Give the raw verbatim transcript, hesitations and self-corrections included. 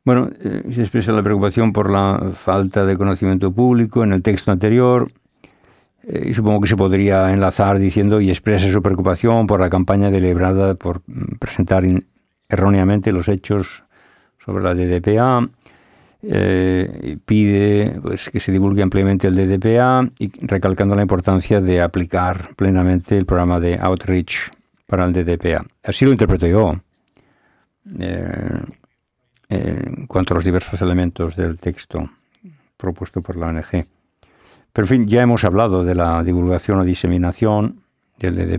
Bueno, eh, se expresa la preocupación por la falta de conocimiento público en el texto anterior. Eh, y supongo que se podría enlazar diciendo y expresa su preocupación por la campaña deliberada por mm, presentar in, erróneamente los hechos sobre la D D P A. Eh, pide pues, que se divulgue ampliamente el D D P A y recalcando la importancia de aplicar plenamente el programa de outreach para el D D P A. Así lo interpreto yo. Eh, en cuanto a los diversos elementos del texto propuesto por la O N G. Pero en fin, ya hemos hablado de la divulgación o diseminación del D D P A.